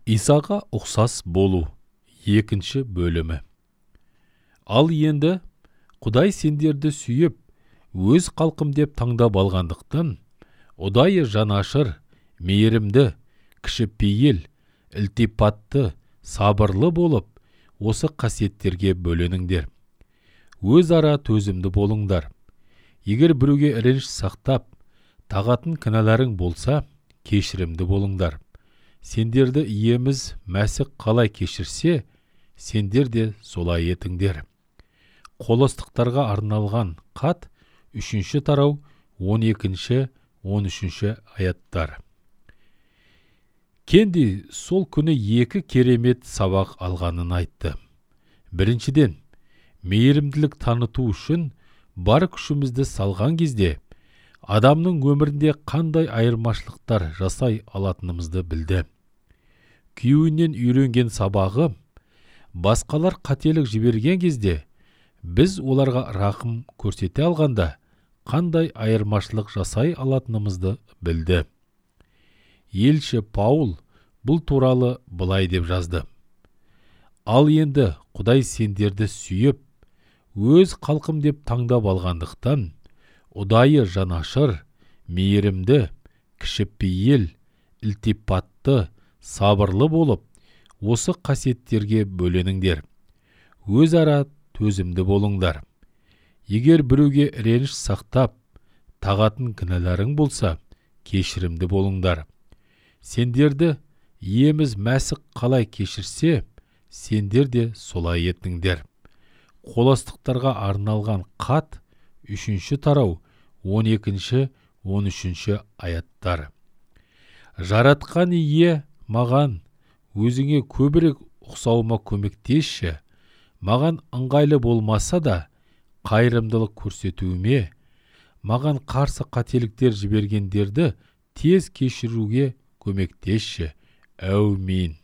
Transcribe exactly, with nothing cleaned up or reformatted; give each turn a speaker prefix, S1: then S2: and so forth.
S1: Исаға ұқсас болу екінші бөлімі. Ал енді Құдай сендерді сүйіп, өз қалқым деп таңдап алғандықтан, ұдайы жанашыр, мейірімді, кішіпейіл, ілтипатты, сабырлы болып, осы қасиеттерге бөленіңдер. Өзара төзімді болыңдар. Егер біреуге реніш сақтап, тағатын кінәларың болса, кешірімді болыңдар. Сендерді иеміз Мәсіх қалай кешірсе, сендер де солай етіңдер. Қоластықтарға арналған хат үшінші тарау он екінші он үшінші аяттар. Кенди сол күні екі керемет сабақ алғанын айтты. Біріншіден, мейірімділік таныту үшін бар күшімізді салған кезде, адамның өмірінде қандай айырмашылықтар жасай алатынымызды білді. Күйеуінен үйренген сабағы, басқалар қателік жіберген кезде, біз оларға рақым көрсете алғанда, қандай айырмашылық жасай алатынымызды білді. Елші Паул бұл туралы былай деп жазды. Ал енді Құдай сендерді сүйіп, өз қалқым деп таңдап алғандықтан, ұдайы жанашыр, мейірімді, кішіпейіл, ілтипатты, сабырлы болып, осы қасиеттерге бөленіңдер. Өзара төзімді болыңдар. Егер біреуге реніш сақтап, тағатын кінәларың болса, кешірімді болыңдар. Сендерді иеміз Мәсіх қалай кешірсе, сендер де солай етіңдер. Қоластықтарға арналған хат үшінші тарау он екінші он үшінші аяттар. Жаратқан ие маған өзіңе көбірек ұқсауыма көмектесші, маған ыңғайлы болмаса да қайырымдылық көрсетуіме, маған қарсы қателіктер жібергендерді тез кешіруге көмектесші. Әумин.